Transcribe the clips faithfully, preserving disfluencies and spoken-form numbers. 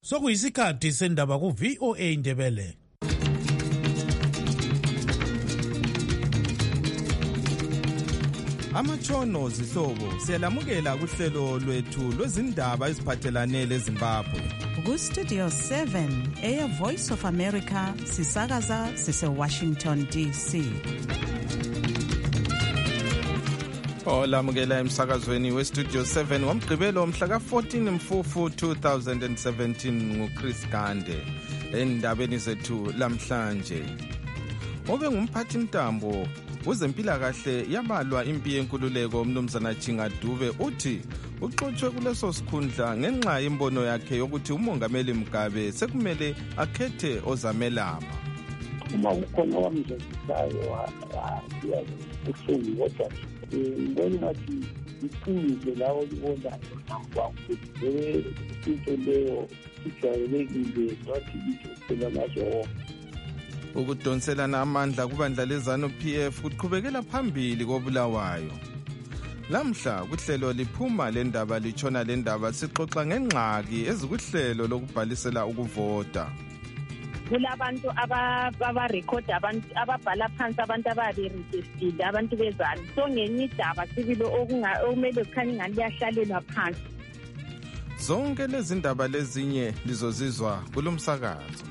Sokuyisikhathi sendaba ku V O A Indebele. Amatshono zihlobo siyalamukela kuhlelo lwethu lwezindaba eziphathelane leZimbabwe. Ku Studio seven eya Voice of America sisakaza sise Washington D C. Olamukela emsakazweni we Studio seven ngomgqibelo mhla ka fourteen Mfufu two thousand seventeen nguChris Gande. Endabeni zethu lamhlanje, obe ngumphathi ntambo wezempilakahle yabalwa impi yenkululeko uMnumzana Chinga Dube uthi uxotshwe kuleso sikhundla ngenxa yembono yakhe yokuthi uMongameli Mugabe sekumele akhethe ozamelama. Uma kukhona wamzekisayo uhlungu kodwa ngibona ngathi iqiniso lawo libonayo ukuthi into leyo ijwayelekile nothi ijwayele nazo. Ukudonselana amandla kubandla lezanu P F kuqhubekela phambili koBulawayo. Lamhla kuhlelo liphuma lendaba litshona lendaba sixoxa ngengxaki ezikuhlelo lokubhalisela ukuvota. Kulabantu abarecorda abantu ababhala phansi abantu ababeregistered abantu bezalo. So ngenye indaba sibilo okumele kukhanya ngani liyahlalelwa phansi. Zonke lezi ndaba lezinye lizozizwa kulomsakazo.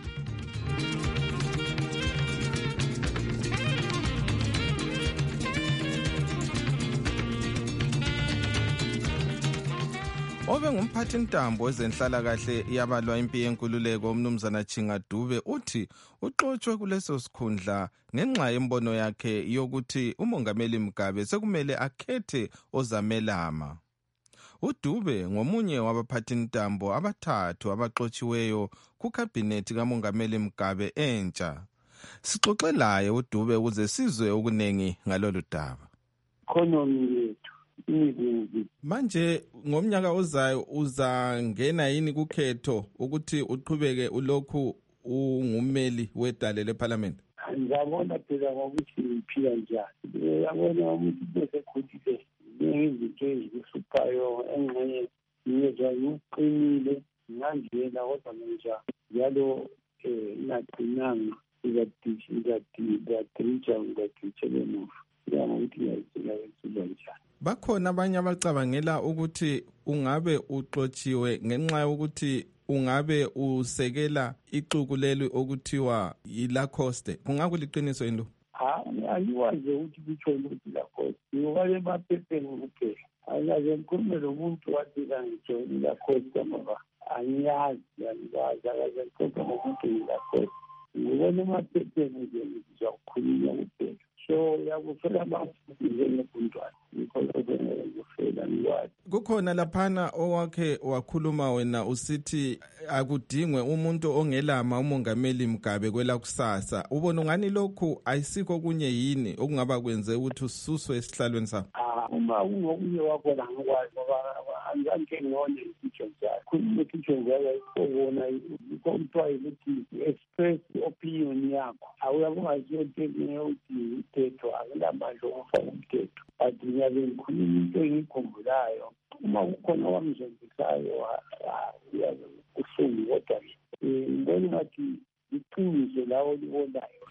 Obe ngumphathi ntambo wezenhlalakahle yabalwa impi yenkululeko uMnumzana Chinga Dube uthi uxotshwe kuleso sikhundla ngenxa yembono yakhe yokuthi uMongameli Mugabe sekumele akhethe ozamelama. uDube ngomunye wabaphathi ntambo abathathu abaxotshiweyo kuKhabhinethi kaMongameli Mugabe entsha. Sixoxe laye uDube ukuze sizwe okunengi ngalolu daba. Economy yethu manje ngomnyaka ozayo uzangena yini kukhetho ukuthi uqhubeke ulokhu ungumeli wedale leParliament? Ngiyabona phela ngokuthi ngiphila njani. Yabona ukuthi bese khulile ngezinto ezihluphayo engxenye ngiyezwa ngiqinile ngangena kodwa manje njalo eh ngaqinanga ngiyadisha ngiyadisha ngiyadisha lemuva. Bakhona abanye abacabangela ukuthi ungabe uxotshiwe ngenxa yokuthi ungabe usekela ixuku leli okuthiwa yiLacoste. Kungakuliqiniso into? Ha, ayiwazi ukuthi kutsho ukuthi Lacoste. Ngibale emaphepheni kuphela. Akaze ngikhulume lomuntu wathi ngitsho iLacoste ngoba angiyazi, angiyazi akaze ngikhulume nomuntu iLacoste. Ngibona emaphepheni nje ngizwa ukukhulunywa kuphela. So yakufela bafuthi njengebuntwana ngikholofela ngikwazi. Kukhona laphana owakhe wakhuluma wena usithi akudingwe umuntu ongelama uMongameli Mugabe kwela kusasa. Ubona ngani lokhu ayisikho kunye yini okungaba kwenze ukuthi ususwe esihlalweni sakho? Ah, uma ungokunye wakho la ngikwazi ngoba angike ngone isitsho njalo. Khuluma isitsho njalo ikubona ikhontwa ukuthi express opinion yakho. Awuyabona zonke ukuthi umthetho akulamandla okufaka umthetho. But ngiyabe ngikhuluma into engikhumbulayo. Uma kukhona wamzekisayo uyabe uhlungu kodwa ngibona ngathi iqiniso lawo libonayo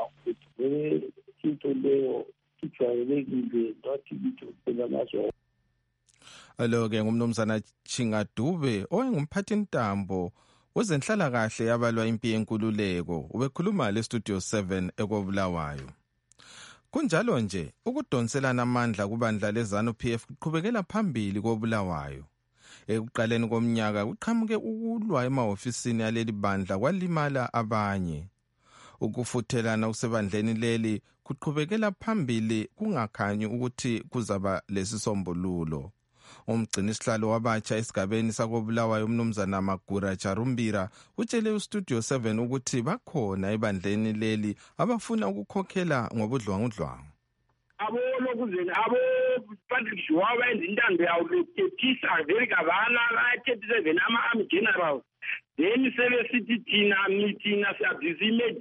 ukuthi into leyo ijwayelekile nothi ijwayele nazo. Alo-ke ngumnumzana Chinga Dube owayengumphathi ntambo wezenhlalakahle yabalwa impi yenkululeko. Ubekhuluma le Studio seven ekoBulawayo. Kunjalo nje ukudonselana amandla kubandla lezanu P F kuqhubekela phambili koBulawayo. Ekuqaleni komnyaka kuqhamuke ukulwa emahofisini aleli bandla kwalimala abanye. Ukufuthelana usebandleni leli kuqhubekela phambili kungakhanyi ukuthi kuzaba lesisombululo. Umgcini sihlalo wabatsha esigabeni sakoBulawayo uMnumzana Magura Charumbira utshele uStudio seven ukuthi bakhona ebandleni leli abafuna ukukhokhela ngobudlwangudlwangu. Abo lokuzeni abo Patrick Shwawa endintando yawo lokethisa vele gavana la thirty-seven ama army generals then sebe sithi thina meeting asabhizi media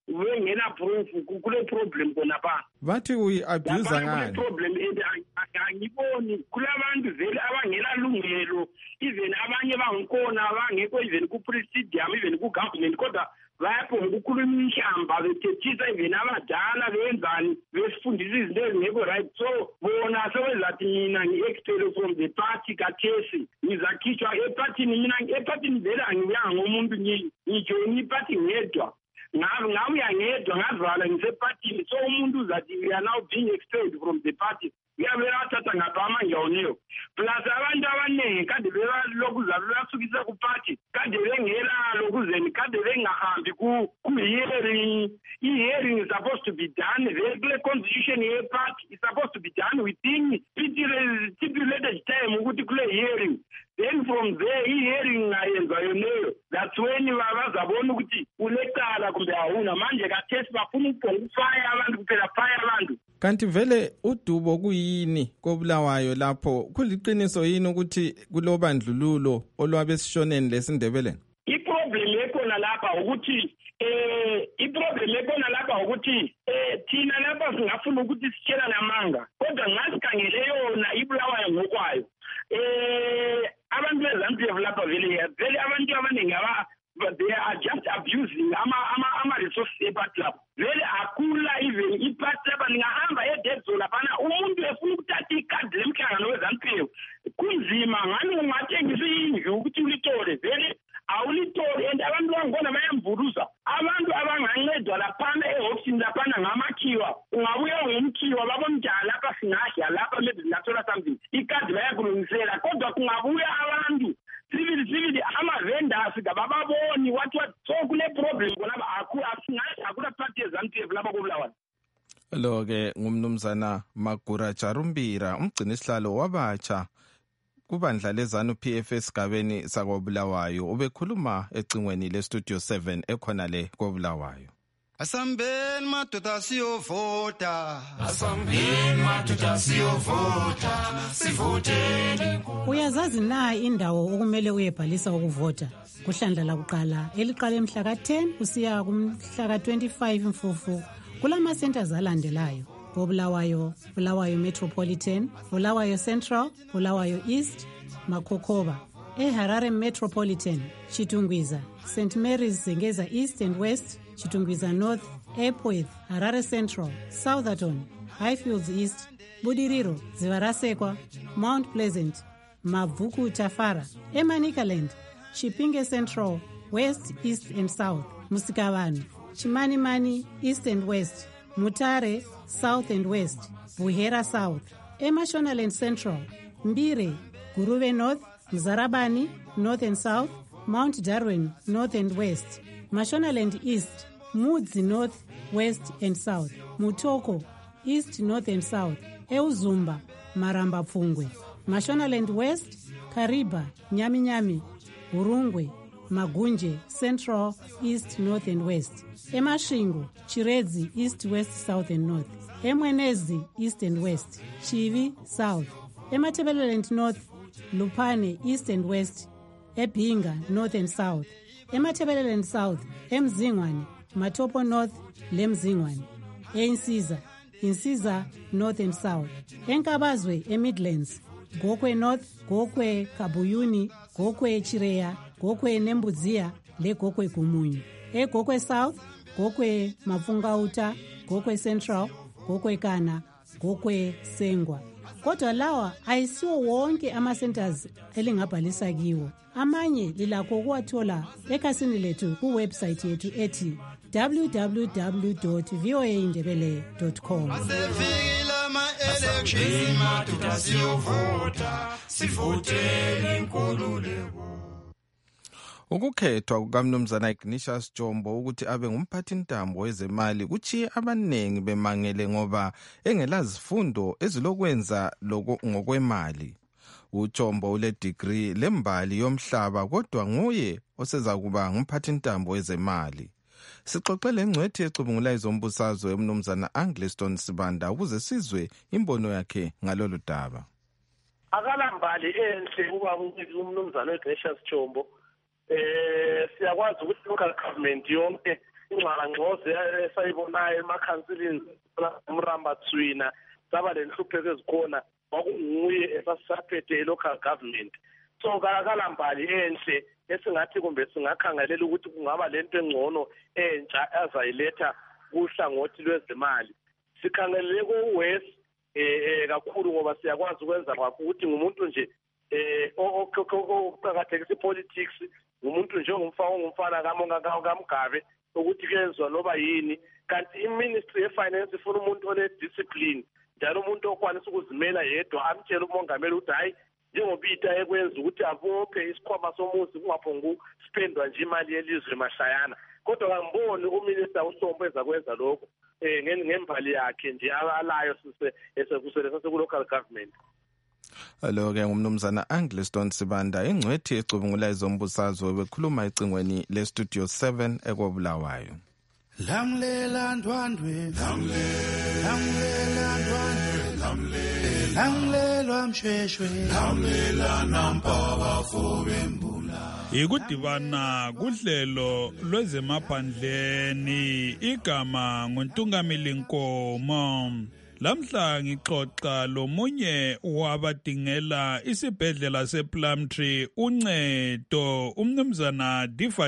wengena proof kule problem kona pha bathi uyi-abuser ngani problem angiboni kulabantu vele abangenalungelo even abanye bangikhona abangekho even ku-presidium even ku-government kodwa bayaphonga ukukhuluma inhlamba bethethisa even abadala benzani besifundisa izinto ezingekho right so bona sebezathi mina ngi-expel from the party kathesi ngizakhitshwa epathini mina epathini vele angiyanga ngomuntu ngijoyina ipathi ngedwa ngabe ngabuya ngedwa ngazivala ngisephathini so umuntu uzathi we are now being expelled from the party uyabela athatha ngapha amangiyawoniyo plus abantu abaningi kade belokhu zabe basukisa kuphathi kade bengelalo kuzeni kade bengahambi ku-hearing i-hearing is supposed to be done very clear constitution ye-party is supposed to be done within stipulated time ukuthi kule hearing then from there i-hearing ngayenza yoneyo that's when bazabona ukuthi ulecala kumbe awuna manje kathesi bafuna ukufaya abantu kuphela faya abantu kanti vele udubo kuyini kobulawayo lapho kuliqiniso yini ukuthi kulobandlululo olwabesishoneni lesindebeleni iproblem ekhona lapha ukuthi eh iproblem ekhona lapha ukuthi eh thina lapha singafuna ukuthi sitshelane amanga kodwa ngasikhangele yona ibulawayo ngokwayo eh abantu bezantu lapha vele vele abantu abaningi aba they are just abusing ama ama ama resources epathi lapho vele akula even ipathi lapha ningahamba e-dead zone laphana umuntu efuna ukuthatha ikhadi lemhlangano wezantu kunzima ngani ungathengisa indlu ukuthi ulitole vele awulitole and abantu bangibona bayamvuruza abantu abangancedwa laphana ehofisini laphana ngamakhiwa ungabuya ngomkhiwa babomjala lapha singadla lapha maybe singathola something ikhadi bayakulungisela kodwa kungabuya abantu civil civil ama-vendors kabababoni what what so kule problem kolaba asingathi akula party ezantu lapha kobulawayo lo-ke ngumnumzana Magura Charumbira umgcini sihlalo wabatsha kubandla lezanu P F esigabeni sakobulawayo ubekhuluma ecingweni lestudio seven ekhona le kobulawayo Asambeni madoda siyovota Asambeni madoda siyovota sivoteni Uyazazi na indawo okumele uyebhalisa ukuvota kuhlandla lakuqala eliqala emhla ka ten usiya kumhla ka twenty-five Mfufu kulama centers alandelayo Bulawayo, Bulawayo Metropolitan, Bulawayo Central, Bulawayo East, Makokoba, eHarare Metropolitan, Chitungwiza, Saint Mary's Zengeza East and West, Chitungwiza North, Epworth, Harare Central, Southerton, Highfields East, Budiriro, Zivarasekwa, Mount Pleasant, Mavuku Tafara, Emanikaland, Chipinge Central, West, East and South, Musikavani, Chimanimani, East and West, Mutare, South and West, Buhera South, Emashonaland Central, Mbire, Guruve North, Mzarabani, North and South, Mount Darwin, North and West, Mashonaland East, Mudzi North, West and South, Mutoko, East, North and South, Euzumba, Maramba Pfungwe, Mashonaland West, Kariba, Nyami Nyami, Urungwe, Magunje, Central, East, North and West, Emashingo, Chiredzi, East, West, South and North, Emwenezi, East and West, Chivi, South, Ematebeleland North, Lupane, East and West, Ebinga, North and South, Ematebeleland South, Emzingwane, Matopo North, Lemzingwane, Einsiza, Insiza, North and South, Enkabazwe, Emidlands, Gokwe North, Gokwe Kabuyuni, Gokwe Chireya, Gokwe Nembuzia, Le Gokwe Kumunyu, E Gokwe South, Gokwe Mafungauta, Gokwe Central, Gokwe Kana, Gokwe Sengwa. Kodwa lawa ayisiwo wonke ama-centers elingabhalisa kiwo. Amanye lilakho ukuwathola ekhasini lethu kuwebsite yethu ethi w w w dot v o a indebele dot com. Asefikile ama-election madoda siyovota sivoteni inkululeko. Ukukhethwa kukamnumzana Ignatius Jombo ukuthi abe ngumphathintambo wezemali kuchiye abanengi bemangele ngoba engelazifundo ezilokwenza ngokwemali. UJombo ule degree lembali yomhlaba kodwa nguye oseza kuba ngumphathintambo wezemali. Sixoxele ngcwethi ecubungula izombusazwe emnumzana Angliston Sibanda ukuze sizwe imbono yakhe ngalolu daba. Akalambali enhle kuba umnumzana Ignatius Jombo. Eh siyakwazi ukuthi local government yonke ingxangxoze esayibonayo emakhansilini umramba tswina saba lenhlupheko ezikhona kwakunguye esasaphethe i-local government. So kalambali enhle esingathi kumbe singakhangelela ukuthi kungaba lento engcono entsha azayiletha kuhlangothi lwezimali. Sikhangelele ku-West eh kakhulu ngoba siyakwazi ukwenza kwakho ukuthi ngumuntu nje eh okuqhakathekisa politics, ngumuntu nje ongumfana ngumfana kamonga kaMgabe ukuthi kuyenzwa loba yini, kanti i-Ministry of Finance ifuna umuntu one discipline, njalo umuntu okwanisa ukuzimela yedwa amtshela umongameli ukuthi hayi njengobita ekwenza ukuthi abophe isikhwama somuzi kungaphongu spendwa nje imali yelizwe mashayana. Kodwa kangiboni uminister uSombo ezakwenza lokho eh ngembali yakhe nje alayo sise esekuselesa ku-local government. Alo ke ngumnumzana Angliston Sibanda ingcwethi ecubungula izombusazwe bekhuluma ecingweni le Studio seven ekobulawayo. Lamlela ndwandwe lamlela lamlela ndwandwe lamlela lamlela msheshwe lamlela nampaba fobembula. Ikudibana kuhlelo lwezemaphandleni igama nguNtungamili Nkomo. Lamhla ngixoxa lomunye wabadingela isibhedlela sePlumtree uncedo umnumzana Difa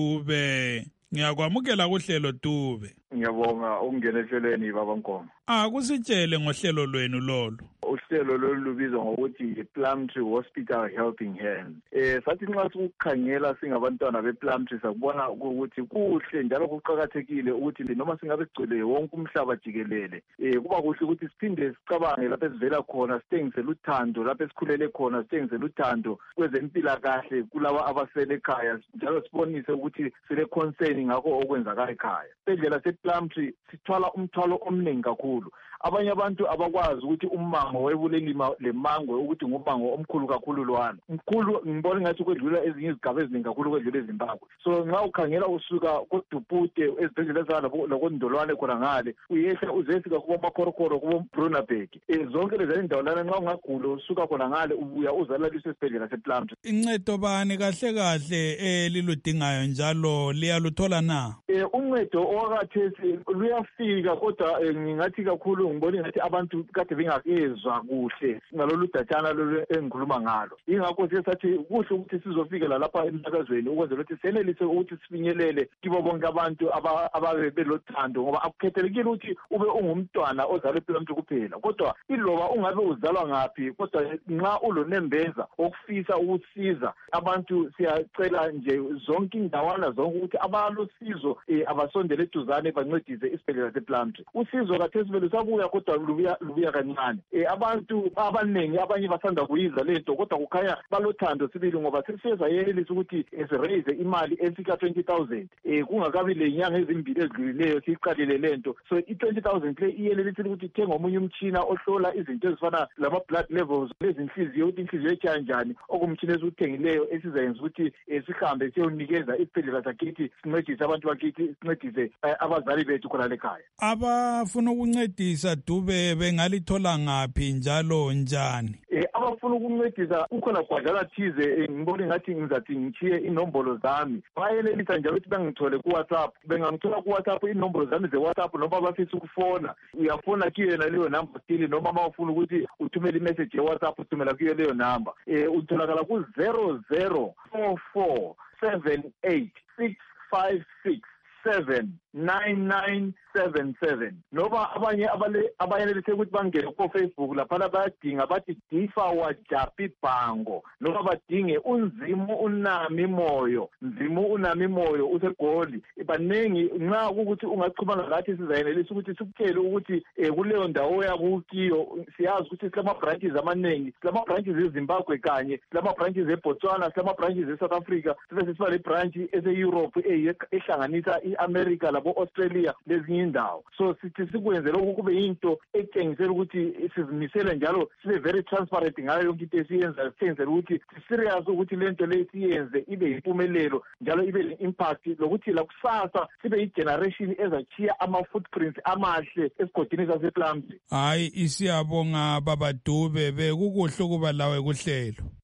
Dube. Ngiyakwamukela kuhlelo Dube. Ngiyabonga ukungena ehlelweni baba Nkomo. Ah kusitshele ngohlelo lwenu lolo. Uhlelo lolu lubizwa ngokuthi Plumtree Hospital Helping Hands. Eh sathi nxa ukukhangela singabantwana bePlumtree sakubona ukuthi kuhle njalo kuqhakathekile ukuthi noma singabe sigcwele wonke umhlaba jikelele. Eh kuba kuhle ukuthi siphinde sicabange lapho esivela khona, sithengisele uthando lapho esikhulele khona, sithengisele uthando kwezempilakahle kulabo abasele ekhaya, njalo sibonise ukuthi sile concern ngakho okwenzakala ekhaya. Isibhedlela sePlumtree sithwala umthwalo omningi kakhulu. Abanye abantu abakwazi ukuthi umango webulelima lemango ukuthi ngumango omkhulu kakhulu lwana. Mkhulu ngibona ngathi kwedlula ezinye izigaba eziningi kakhulu kwedlula eZimbabwe. So nxa ukhangela usuka koDupute ezibhedlela ezana lokondolwane khona ngale uyehla uzefika kuba makhorokoro kuba Brunberg. Eh zonke lezi indawo lana nxa ungagula usuka khona ngale ubuya uzalaliswe esibhedlela sePlumtree. Incedo bani kahle kahle eliludingayo njalo liyaluthola na? Eh uncedo owakathesi luyafika kodwa ngingathi kakhulu ngibona ngathi abantu kade bengakezwa kuhle ngalolu datshana lolu engikhuluma ngalo. Ingakho sesathi kuhle ukuthi sizofika lapha emsakazweni ukwenzela ukuthi senelise ukuthi sifinyelele kibo bonke abantu ababe belothando, ngoba akukhethelekile ukuthi ube ungumntwana ozalwe ePlumtree kuphela, kodwa iloba ungabe uzalwa ngaphi kodwa nxa ulonembeza okufisa ukusiza abantu siyacela nje zonke indawana zonke ukuthi abalosizo abasondele eduzane bancedise isibhedlela sePlumtree. Usizo kathesi vele sabuya kodwa lubuya lubuya kancane. Eh abantu abaningi abanye basanda kuyiza lento kodwa kukhanya balothando sibili ngoba sesiyeza yelisa ukuthi esiraise imali efika twenty thousand eh kungakabi lenyanga ezimbili ezidlulileyo siqalile lento. So i twenty thousand le iyelelisa ukuthi thenga omunye umtshina ohlola izinto ezifana lama blood levels lezinhliziyo ukuthi inhliziyo etsha kanjani, okumtshina esuthengileyo esizayenza ukuthi sihambe siyonikeza isibhedlela sakithi sincedise abantu bakithi sincedise abazali bethu khona lekhaya. Abafuna ukuncedisa Dube bengalithola ngaphi njalo njani? Eh abafuna ukuncedisa ukhona gwadlala thize ngibona ngathi ngizathi ngichiye inombolo zami. Bayelelisa njalo ukuthi bengithole ku WhatsApp, bengangithola ku WhatsApp inombolo zami ze WhatsApp noma bafisa ukufona. Uyafona kuyena leyo number still noma mawufuna ukuthi uthumele imessage ye WhatsApp uthumela kuyo leyo number. Eh utholakala ku zero zero four four seven eight six five six seven nine nine seven seven. Noma abanye abale abayenelise ukuthi bangene ku Facebook lapha bayadinga bathi Difa Wajapi Bhango, noma badinge unzimu unami moyo, nzimu unami moyo useGoli. Baningi nxa ukuthi ungachubana ngathi sizayenelisa ukuthi sikutshele ukuthi kuleyo ndawo yakukiyo siyazi ukuthi silama branches amaningi, silama branches eZimbabwe kanye silama branches eBotswana, silama branches eSouth Africa, sibe sibale branch ese-Europe ehlanganisa iAmerica labo Australia lezinye indawo. So sithi sikwenze lokhu kube into etshengisela ukuthi sizimisele njalo sibe very transparent ngayo yonke into esiyenza, sithenzela ukuthi serious ukuthi lento le siyenze ibe impumelelo njalo ibe le-impact lokuthi la kusasa sibe i-generation ezachiya ama-footprints amahle esigodini sasePlumtree. Hayi isiyabonga baba Dube, bekukuhle ukuba lawe kuhlelo.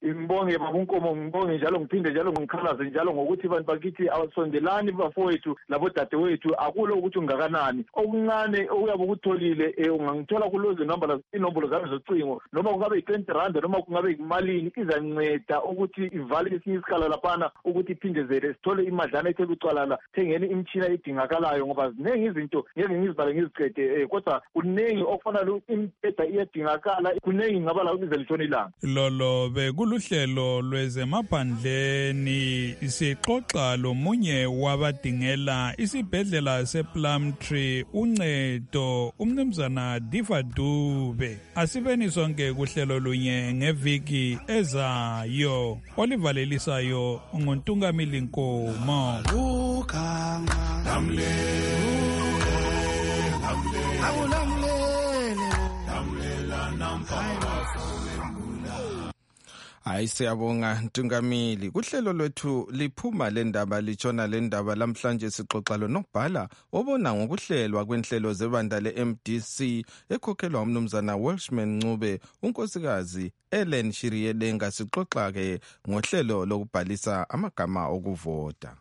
ngibonge baba uNkomo, ngibonge njalo ngiphinde njalo ngikhalaze njalo ngokuthi abantu bakithi awasondelani bafowethu labo dadewethu akulo ukuthi ungakanani okuncane okuyabe ukutholile ungangithola kulozo inombolo inombolo zami zocingo noma kungabe yi-twenty rand noma kungabe imalini izanceda ukuthi ivale esinye isikhala laphana ukuthi iphindezele sithole imadlana ethe kucwalala thengeni imtshina edingakalayo ngoba ziningi izinto ngeke ngizibale ngizicede kodwa kuningi okufanele impeda iyadingakala kuningi ngabala ukuze lithona ilanga lolo bekuluhlelo lwezemaphandleni sixoxa lomunye wabadingela isibhedlela sePlumtree uncedo umnumzana Diva Dube. Asibeni sonke kuhlelo lunye ngeviki ezayo olivalelisayo nguNtungamili Nkomo. Ukhanga lamle lamle lamlela nampha. Hayi siyabonga Ntungamili. Kuhlelo lwethu liphuma lendaba litshona lendaba lamhlanje sixoxa lo nobhala obona ngokuhlelwa kwenhlelo zebandla le-M D C ekhokhelwa umnumzana Welshman Ncube unkosikazi Ellen Shiriyelenga. Sixoxa ke ngohlelo lokubhalisa amagama okuvota.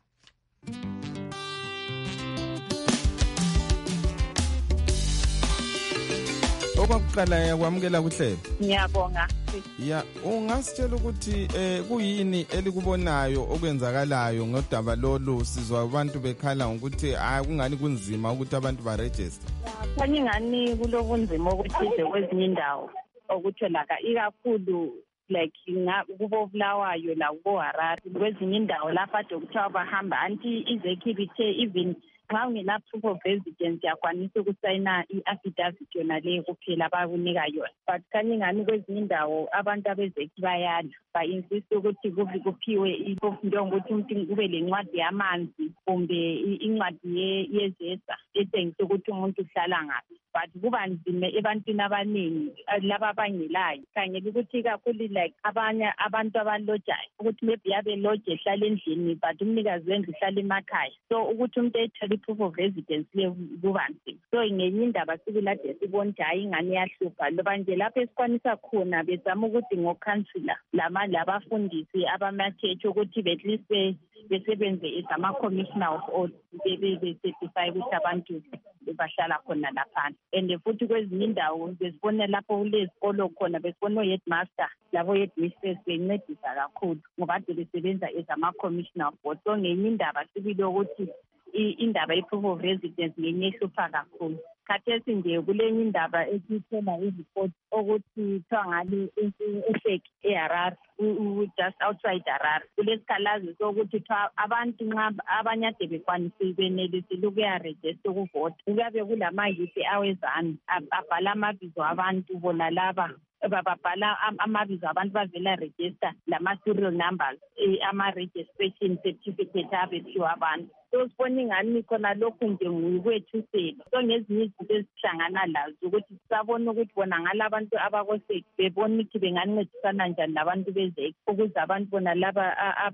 Okwakuqala yakwamukela kuhlelo. Ngiyabonga. Ya, ungasitshela ukuthi eh kuyini elikubonayo okwenzakalayo ngodaba lolu sizwa abantu bekhala ukuthi hayi kungani kunzima ukuthi abantu ba register. Khanye ngani kulobunzima ukuthi kwezinye indawo okutholaka ikakhulu like kubo Bulawayo la kubo Harare kwezinye indawo lapha dokuthiwa bahamba anti izekhibithe even xa ungela proof of residence yakwanisa ukusayina i-affidavit yona leyo kuphela abakunika yona but kanye ngani kwezinye indawo abantu abezekhi bayala ba-insist ukuthi kubi kuphiwe njengokuthi umuntu kube lencwadi yamanzi kumbe incwadi yezesa etshengisa ukuthi umuntu uhlala ngaphi but kuba nzima ebantwini abaningi laba abangelayo khangela ukuthi kakhulu like abanye abantu abalojayo ukuthi maybe yabe loje ehlala endlini but umnikazi wendlu uhlala emakhaya so ukuthi umuntu ethole i-proof of residence le kuba nzima so ngenye indaba sikulade sibona ukuthi hayi ingane iyahlupha loba nje lapho esikwanisa khona bezama ukuthi ngokhansila lama labafundisi abamacheche ukuthi at least besebenze ezama-commissioner of all be-certify ukuthi abantu bahlala khona laphana and futhi kwezinye indawo besibone lapho kulezikolo khona besibone o-headmaster labo-headmistress bencedisa kakhulu ngoba ade besebenza ezama-commissioner of all so ngenye indaba sibile ukuthi indaba ye-proof of residence ngenye ehlupha kakhulu khathesi nje kulenye indaba esiyithola izipoti ukuthi kuthiwa ngale ehleki eHarare just outside Harare kulesikhalazo sokuthi abantu nxa abanye ade bekwanise benelisile ukuyarejista ukuvota kuyabe kulamayuthi awezanu abhala amabizo abantu bona laba bababhala amabizo abantu bavela register lama-serial numbers ama-registration certificate abephiwa abantu so sibona ingani khona lokhu nje ngukwethusela so ngezinye izinto ezihlangana lazo ukuthi sisabona ukuthi bona ngala abantu abakoseki bebona ukuthi bengancedisana njani labantu bezeki ukuze abantu bona laba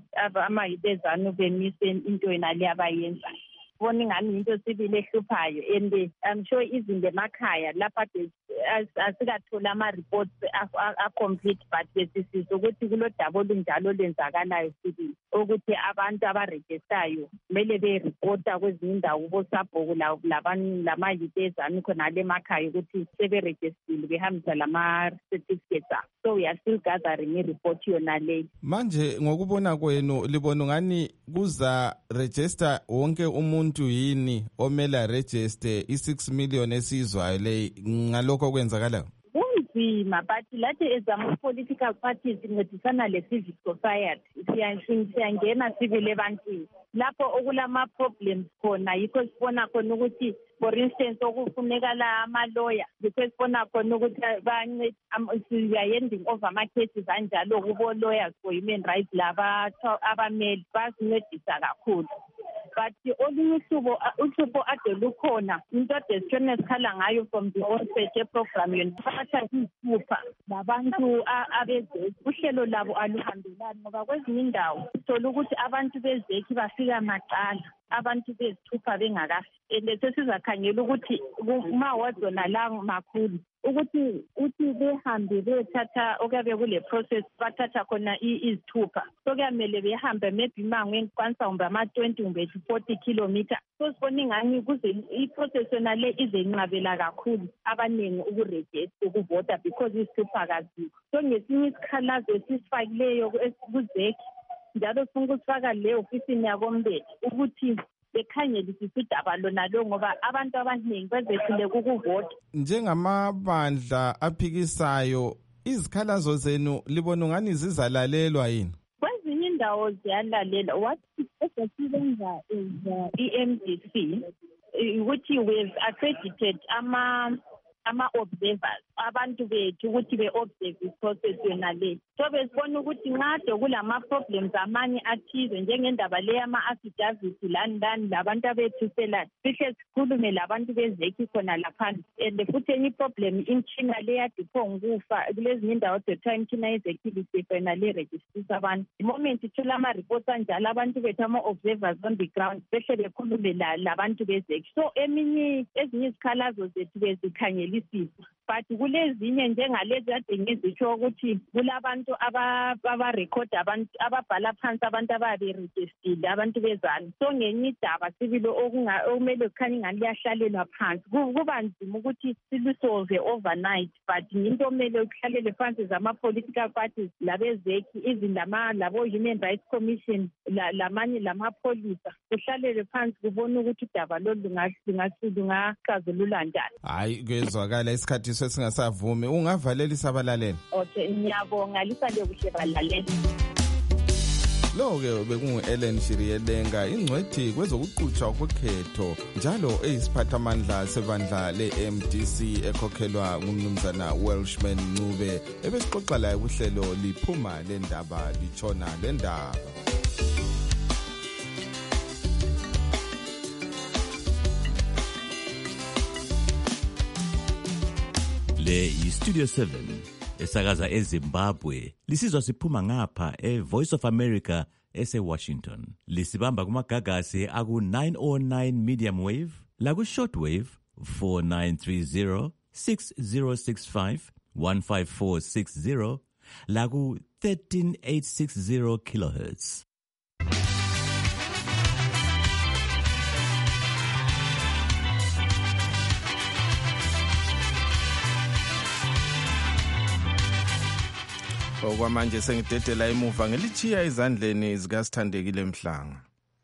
amayibezanu bemise into yena le abayenzayo bona ingani into sibili ehluphayo and I'm sure izinto emakhaya lapha asikathola ama-reports a-complete but besisiza ukuthi kulodaba olunjalo olwenzakalayo sibili ukuthi abantu abarejistayo kumele beripota kwezinye indawo kubosabhoku lamayuthi ezanu khonale emakhaya ukuthi seberejistile behambisa lama-certificates abo so we are still gathering i-report yona leyo. Manje ngokubona kwenu libona ngani kuza register wonke umuntu yini omela register i-six million esizwayo le ngalokho kwenzakalayo? Kunzima but lathi ezama-political parties sincedisana le-civic society siyangena sibile ebantwini lapho okulama-problems khona yikho sibona khona ukuthi for instance okufunekala amaloya yikho sibona khona ukuthi siyayenza over ama-cases anjalo kubo-lawyers for human rights laba abameli basincedisa kakhulu but olunye uhlubo uhlupho ade lukhona into ade sithona sikhala ngayo from the onset yeprogram yona bathatha izithupha labantu abezeki uhlelo labo aluhambelani ngoba kwezinye indawo uthola ukuthi abantu bezeki bafika macala abantu bezithupha bengakafi. And sesizakhangela ukuthi ma-ward la makhulu ukuthi uthi behambe bethatha okuyabe kule process bathatha khona izithupha. So kuyamele behambe maybe mangwe kwanisa kumbe ama-twenty kumbe forty kilometer. So sibona ingani kuze i-process yona le izenqabela kakhulu abaningi ukurejista ukuvota because izithupha kazikho. So ngesinye isikhalazo esisifakileyo kuzeki njalo sifuna ukusifaka le ofisini yakombele ukuthi bekhangelisisa udaba lona lo ngoba abantu abaningi bezehlule ukuvota. Njengamabandla aphikisayo izikhalazo zenu libona ngani zizalalelwa yini? Kwezinye indawo ziyalalelwa. What esibenza is E M D C ukuthi we've accredited ama ama-observers abantu bethu ukuthi be-observe i-process yona le. So besibona ukuthi ngade kulama-problems amanye athize njengendaba le yama-affidavit lani lani labantu abethuselayo. Sihle sikhulume labantu bezeki khona laphana. And futhi enye i-problem imtshina le yadiphonga ukufa kulezinye indawo kuthiwa imtshina yezekilisi yona le registrisa abantu. The moment ithola ama-reports anjalo abantu bethu ama-observers on the ground behle bekhulume labantu bezeki. So eminye ezinye izikhalazo zethu bezikhangela but kulezinye njengalezi kade ngizitsho ukuthi kulabantu abarekhoda abantu ababhala phansi abantu ababerejistile abantu bezana. So ngenye idaba sibilo okumele kukhanya ingani liyahlalelwa phansi kuba nzima ukuthi silusolve overnight, but into omele ukuhlalele phansi zama-political parties labezeki even labo-human rights commission lamanye lamapholisa kuhlalele phansi kubona ukuthi udaba lolu lungaxazulula njani. Hayi kwezwakala isikhathi sesingasavumi ungavalelisa abalaleli. Okay, ngiyabonga lisale kuhle balaleli. Lo-ke bekungu-Ellen Shiriyelenga ingcwethi kwezokuqhutshwa kwekhetho njalo eyisiphathamandla sebandla le-M D C ekhokhelwa ngumnumzana Welshman Ncube ebesixoxa laye kuhlelo liphuma lendaba litshona lendaba. Le yi-Studio seven esakaza eZimbabwe lisizwa siphuma ngapha e-Voice of America ese-Washington. Lisibamba kumagagasi aku-nine oh nine medium wave laku-short wave four nine three zero, six zero six five, one five four six zero laku-thirteen eight sixty kilohertz. Okwamanje sengidedela emuva ngelichiya ezandleni zikaSithandekile Mhlanga.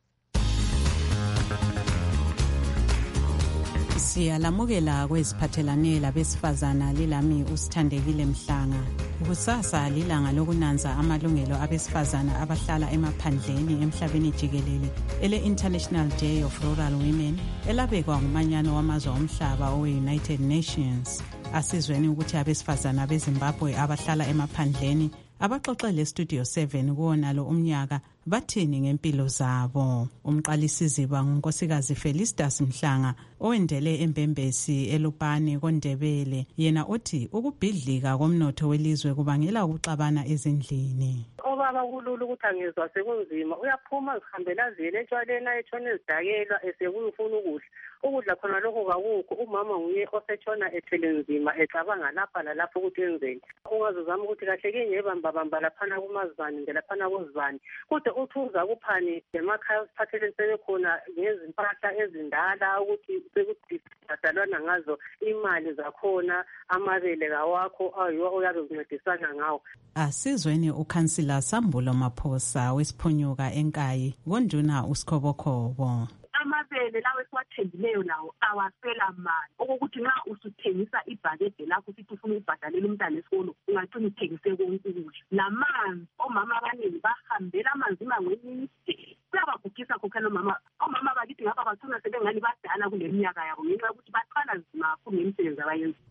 Siyalamukela kweziphathelane labesifazana lilami uSithandekile Mhlanga. Kusasa lilanga lokunanza amalungelo abesifazana abahlala emaphandleni emhlabeni jikelele ele International Day of Rural Women elabekwa ngumanyano wamazwe omhlaba owe-United Nations. Asizweni ukuthi abesifazana beZimbabwe abahlala emaphandleni abaxoxele Studio seven kuwona lo umnyaka bathini ngempilo zabo. Umqalisiziba ngunkosikazi Felicitas Mhlanga owendele eMbembesi eLupane koNdebele yena uthi ukubhidlika komnotho welizwe kubangela ukuxabana ezindlini. Obaba kulula ukuthi angezwa sekunzima uyaphuma zihambela zile etshwaleni ayetshona ezidakelwa esekufuna ukudla ukudla khona lokho kakukho umama nguye osetshona ethele nzima ecabanga lapha lalapho ukuthi enzeni ungazozama ukuthi kahle ke ngiyebamba bamba laphana kumazibani ngelaphana kozibani kodwa uthi uza kuphani emakhaya siphatheleni sebekhona ngezimpahla ezindala ukuthi sekudalwana ngazo imali zakhona amabele kawakho ayiwo uyabe uncedisana ngawo. Asizweni ukhansila Sambulo Maphosa wesiphonyuka eNkayi konduna uSkhobokhobo. Amabele lawe siwathengileyo nawo awasela mali okokuthi nxa usuthengisa ibhakede lakho sithi ufuna ukubhadalela umntana esikolo ungacina uthengise konke ukudla. Lamanzi omama abaningi bahambela amanzi imangweni emide kuyabagugisa khokhela omama omama bakithi ngapha bacina sebengani badala kule minyaka yabo ngenxa yokuthi baqala nzima kakhulu ngemisebenzi abayenza.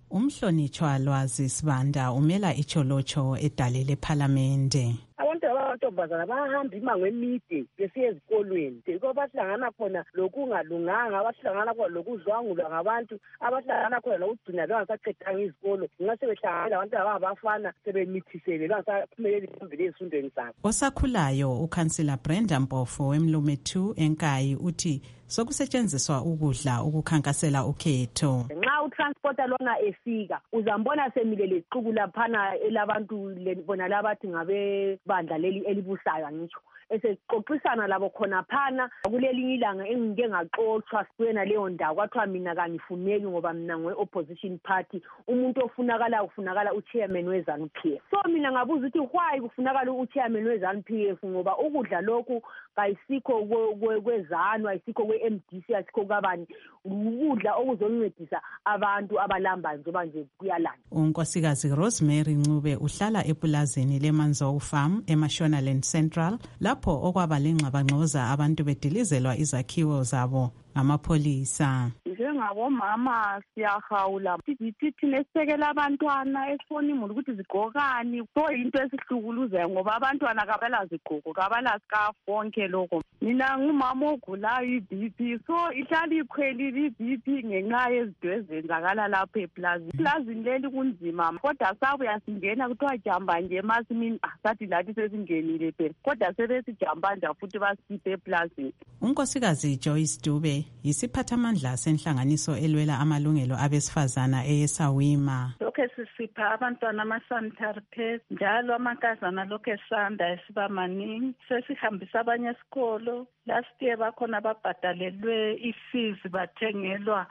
Umhlonitshwa Lwazi Sibanda umela icholocho edalele parliamente. Abantu abamantombazana bahamba imango emide besiya ezikolweni yiko bahlangana khona lokungalunganga, abahlangana khona lokuzwangulwa ngabantu, abahlangana khona lokugcina bangasaqedanga izikolo, ngase behlangana abantu abafana sebemithisele bangasaphumeleli phambili ezifundweni zabo. Osakhulayo uKhansila Brenda Mpofu weMlume two eNkayi uthi sokusetshenziswa ukudla ukukhankasela ukhetho. Nxa utransporter lona efika uzambona semile leqhubu laphana elabantu bona labathi ngabe bandla leli elibusayo ngitsho esexoxisana labo khona phana kulelinye ilanga engike ngaxoxwa kwena leyo ndawo kwathiwa mina kangifuneki ngoba mina ngwe-opposition party, umuntu ofunakala ufunakala uchairman we-ZANU P F. So mina ngabuza ukuthi why kufunakala uchairman we-ZANU P F ngoba ukudla lokhu kayisikho kwezanu, ayisikho kwe-M D C, ayisikho kabani, ukudla okuzoncedisa abantu abalambayo njengoba nje kuyalanda. Unkosikazi Rosemary Ncube uhlala epulazini leManzou Farm eMashonaland Central lapho okwaba lengxabangxoza abantu bedilizelwa izakhiwo zabo ngamapholisa. Njengabomama siyahawula sithi thina esisekela abantwana esifona imuli ukuthi zigqokani, so into esihlukuluzayo ngoba abantwana kabala zigqoko kabala scarf konke lokho. Mina ngumama ogulayo i-B P, so ihlala ikhwelile i-B P ngenxa yezinto ezenzakala lapho eplazini. Eplazini leli kunzima kodwa sabuya singena kuthiwa jamba nje masimini asathi lathi sesingenile phela kodwa sebesijamba nje futhi basiphe eplazini. Unkosikazi Joyce Dube yisiphathamandla senhlanganiso elwela amalungelo abesifazana eSawima. Lokho sisipha abantwana ama-sanitary pads njalo amankazana lokho esanda esiba maningi, sesihambisa abanye esikolo. Last year bakhona ababhadalelwe i-fees bathengelwa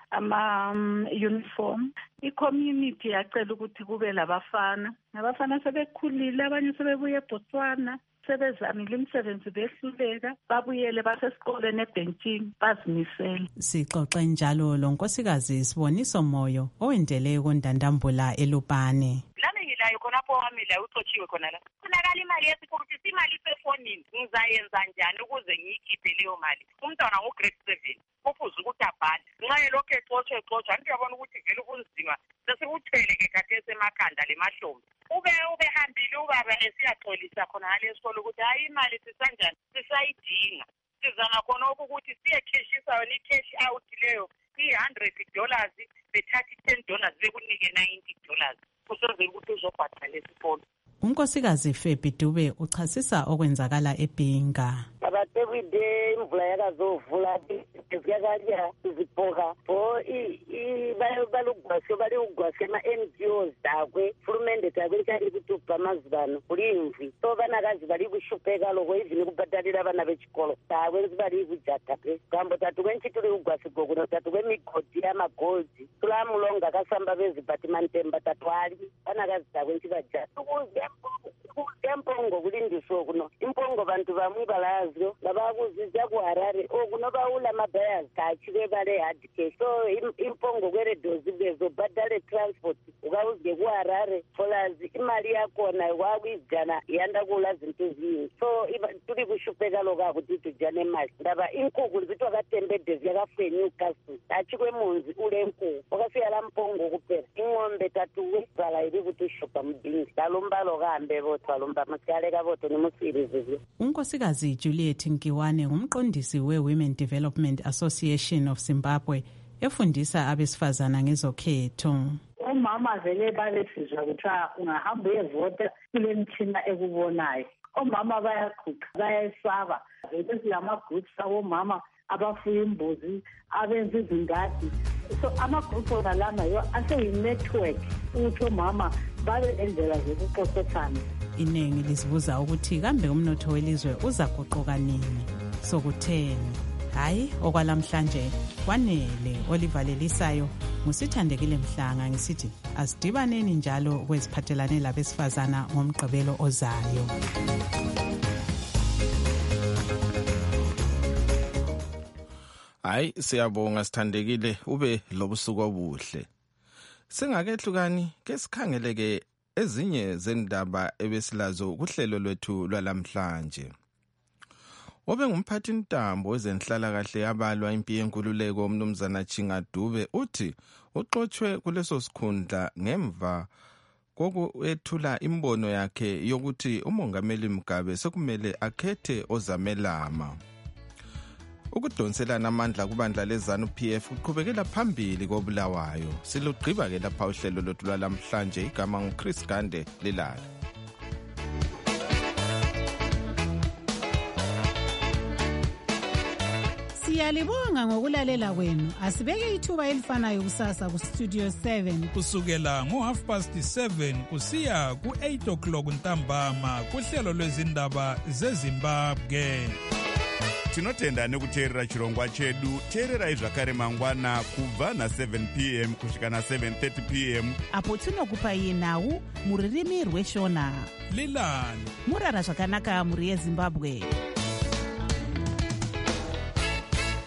ama-uniform. I-community yacela ukuthi kube labafana, abafana sebekhulile, abanye sebebuye eBotswana, sebezamile imisebenzi behluleka, babuyele basesikoleni ebhentshini bazimisele. Sixoxe njalo lo nkosikazi Siboniso Moyo owendele kondandambula eLupane. Lami ngilayo khonapho wami la uxotshiwe khona la. Kunakala imali yesikolo, imali isefonini. Ngizayenza njani ukuze ngiyikhiphe leyo mali? Umntwana ngo-grade seven kufuze ukuthi abhale. Nxa lokho exotshe exotsha anti uyabona ukuthi vele kunzima. Sesikuthwele ke khathesi emakhanda lemahlombe. Ube ubehambile ubaba esiyaxolisa khona ngale esikolo ukuthi hayi imali sisanjani sisayidinga. Sizama khona ukuthi siyekheshisa yona i-cash out leyo i-one hundred dollars bethathi ten dollars bekunike ninety dollars. Kusoze ukuthi uzobhadala esikolo. Unkosikazi Febi Dube uchasisa okwenzakala eBhinga. Abathebide imvula yakazovula eziyakanya iziphoka bo i balugwasho bali ugwasho ama-N G Os dakwe furumende dakwe nkali kuti ubhamazibano ulimvi so banakazi bali kushupheka lokho izini kubhadalira abana bechikolo dakwe bali kujata pe kambo tatu kwenchituli ugwasho gokuno tatu kwemigodi yamagoldi tulamulonga kasamba beziphatimantemba tatwali banakazi dakwe nchibajata impongo kulindiswa kuno impongo bantu bamwe balazyo ngabakuzizya kuHarare okuno baula mabhayas kachike bale hard cash so impongo kweredozi bezo badale transport ukawuze kuHarare folazi imali yakona wakwizana yanda kula zinto ezinye so tuli kushupheka lokho ukuthi tujane imali ndaba inkukhu zitwa katembede ziyakafwe Newcastle achikwe munzi ule nkukhu okafika la mpongo kuphela ingombe tatuwe bala iri kuti shopha mdingi dalombalo kambe botho alomba masyaleka botho nemusirizizi. Unkosikazi Juliet Nkiwane ngumqondisi we-Women Development Association of Zimbabwe efundisa abesifazana ngezokhetho. Omama vele balesizwa kuthiwa ungahamba uyevota kule mthina ekubonayo. Omama bayakhupha bayayisaba vele silama-groups abomama abafuya imbuzi abenza izingadi so ama-group ona lana yo aseyi-network ukuthi omama babe nendlela zokuxoxisana. Iningi lizibuza ukuthi kambe umnotho welizwe uzaguquka nini sokutheni. Hayi okwalamhlanje kwanele. Olivalelisayo ngusithandekile Mhlanga ngisithi asidibaneni njalo kweziphathelane labesifazana ngomgqibelo ozayo. Hayi siyabonga sithandekile ube lobusuku obuhle. Singakehlukani ke sikhangeleke ezinye zendaba ebesilazo kuhlelo lwethu lwalamhlanje. Obe ngumphathi ntambo wezenhlala kahle yabalwa impi yenkululeko umnumzana Chinga Dube uthi uxotshwe kuleso sikhundla ngemva kokwethula imbono yakhe yokuthi umongameli Mugabe sekumele akhethe ozamelama. Ukudonselana amandla kubandla lezanu P F kuqhubekela phambili koBulawayo. Silugqiba ke lapha uhlelo lothu lwalamhlanje. Igama nguChris Gande Lilala. Siyalibonga ngokulalela kwenu. Asibeke ithuba elifanayo kusasa ku Studio seven kusukela ngo half past seven kusiya ku eight o'clock ntambama kuhlelo lwezindaba zeZimbabwe. Tinotenda nekuteerera chirongwa chedu. Teererai zvakare mangwana kubva na seven p m kusvika na seven thirty p m apo tinokupai nhau muririmi rweshona. Lilani murara zvakanaka muri yeZimbabwe.